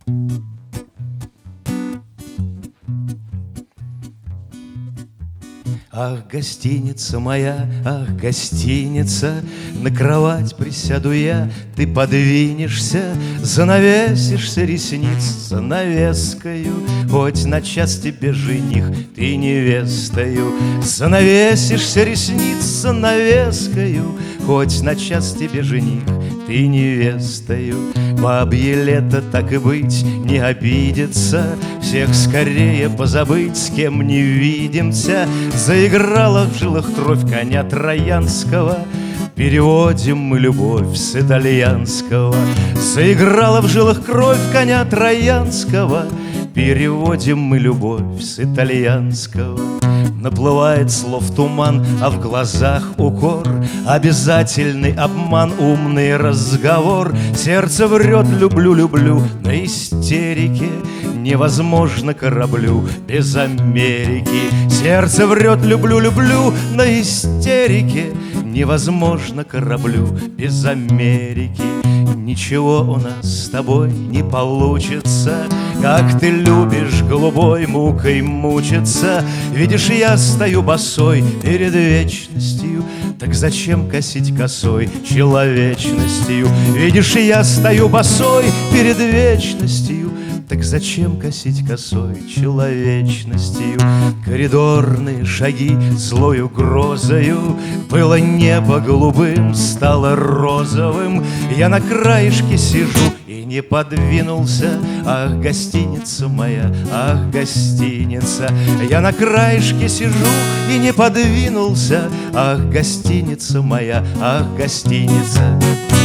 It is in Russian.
Ах, гостиница моя, ах, гостиница, на кровать присяду я, ты подвинешься, занавесишься ресниц занавескою, хоть на час тебе жених, ты невестою. Занавесишься ресниц занавескою, хоть на час тебе жених, ты невестою. Бабье лето, так и быть, не обидеться, всех скорее позабыть, с кем не видимся. Заиграла в жилах кровь коня троянского, переводим мы любовь с итальянского. Заиграла в жилах кровь коня троянского, переводим мы любовь с итальянского. Наплывает слов туман, а в глазах укор, обязательный обман, умный разговор. Сердце врет: люблю, люблю, на истерике невозможно кораблю без Америки. Сердце врет: люблю, люблю, на истерике невозможно кораблю без Америки. Ничего у нас с тобой не получится, как ты любишь голубой мукой мучиться. Видишь, я стою босой перед вечностью, так зачем косить косой человечностью? Видишь, я стою босой перед вечностью, так зачем косить косой человечностью? Коридорные шаги злой угрозою, было небо голубым, стало розовым. Я на краешке сижу и не подвинулся. Ах, гостиница моя, ах, гостиница. Я на краешке сижу и не подвинулся. Ах, гостиница моя, ах, гостиница.